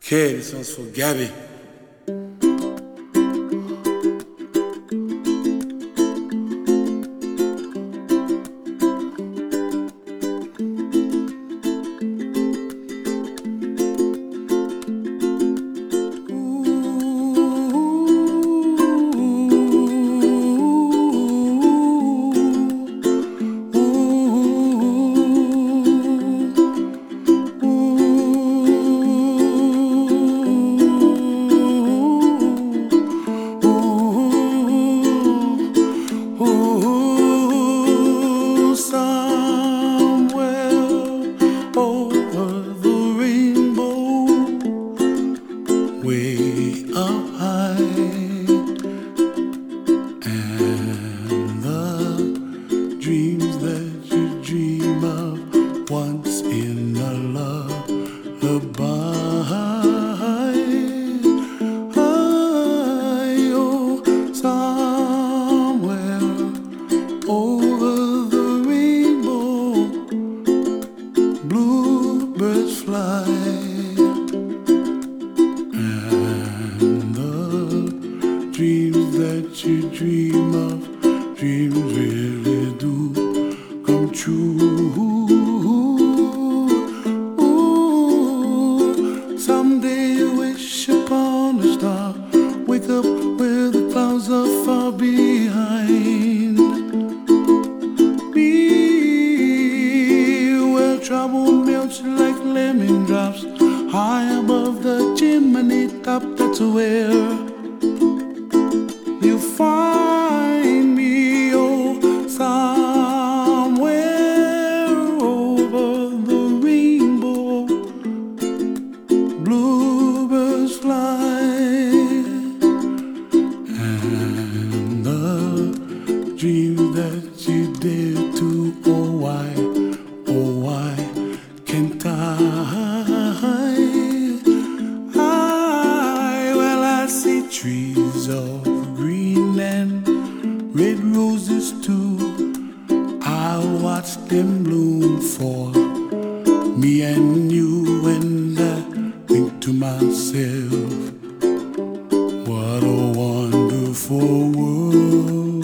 Okay, this one's for Gabby. Way up high, and the dreams that you dream of once in a lullaby. Oh, somewhere over the rainbow, bluebirds fly. Dreams that you dream of, dreams really do come true. Ooh, someday you wish upon a star, wake up where the clouds are far behind me, where trouble melts like lemon drops, high above the chimney top. That's where you find me, oh, somewhere over the rainbow, bluebirds fly, and the dreams that you dare to, oh why can't well, I see trees of green and red roses too. I watch them bloom for me and you, and I think to myself, what a wonderful world.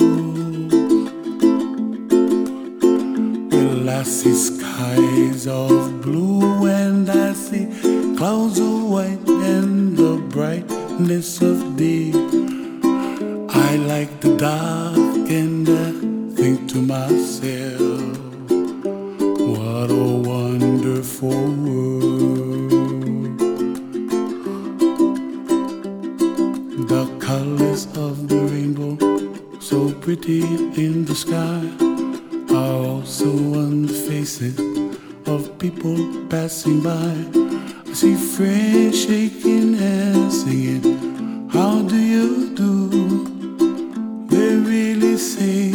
Well, I see skies of blue and I see clouds of white and the brightness of day. I like the dark and I think to myself, what a wonderful world. The colors of the rainbow, so pretty in the sky, are also on the faces of people passing by. I see friends shaking hands singing, how do you do? They really say,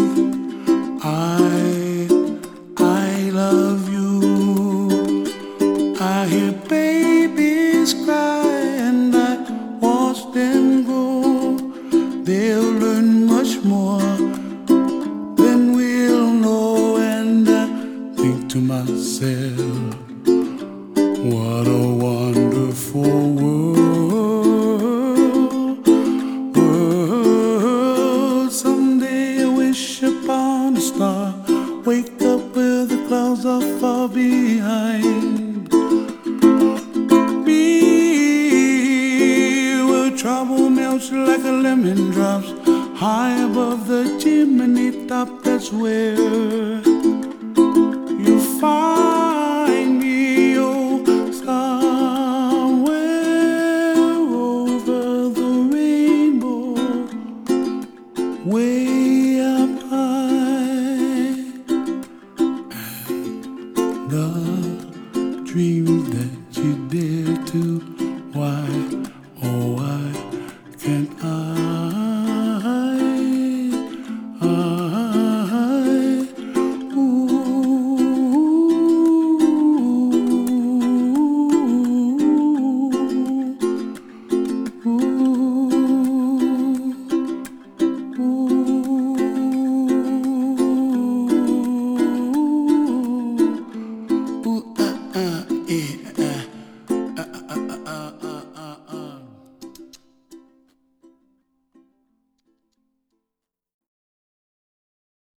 I love you. I hear babies cry and I watch them grow. They'll learn much more than we'll know, and I think to myself, what a wonderful world. Someday I wish upon a star, wake up where the clouds are far behind me, where trouble melts like a lemon drops, high above the chimney top. That's where you find